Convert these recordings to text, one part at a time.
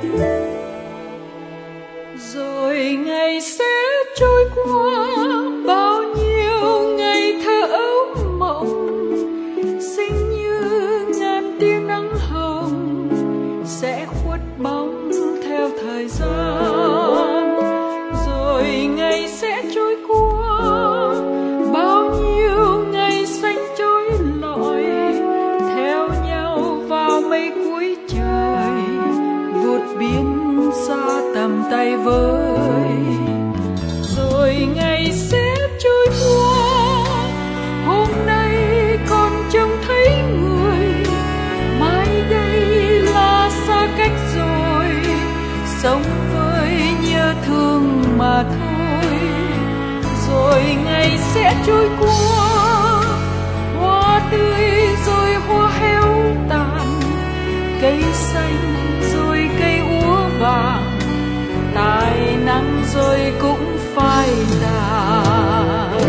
Rồi ngày sẽ trôi qua, bao nhiêu ngày thơ ấu mộng, xinh như ngàn tia nắng hồng sẽ khuất bóng theo thời gian. Rồi ngày sẽ trôi qua, bao nhiêu ngày xanh trôi lọi theo nhau vào mây cuối trời, vụt biến xa tầm tay với. Rồi ngày sẽ trôi qua, hôm nay còn trông thấy người, mai đây là xa cách rồi, sống với nhớ thương mà thôi. Rồi ngày sẽ trôi qua, hoa tươi rồi hoa héo tàn, cây xanh rồi cây úa vàng, tài nắng rồi cũng phai tàn.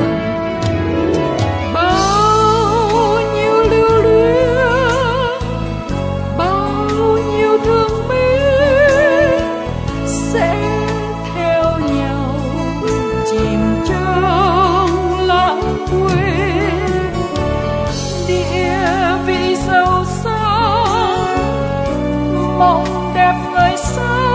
Bao nhiêu lưu luyến, bao nhiêu thương mến sẽ theo nhau chìm trong lãng quên. Địa vị giàu sang, mộng đẹp người xa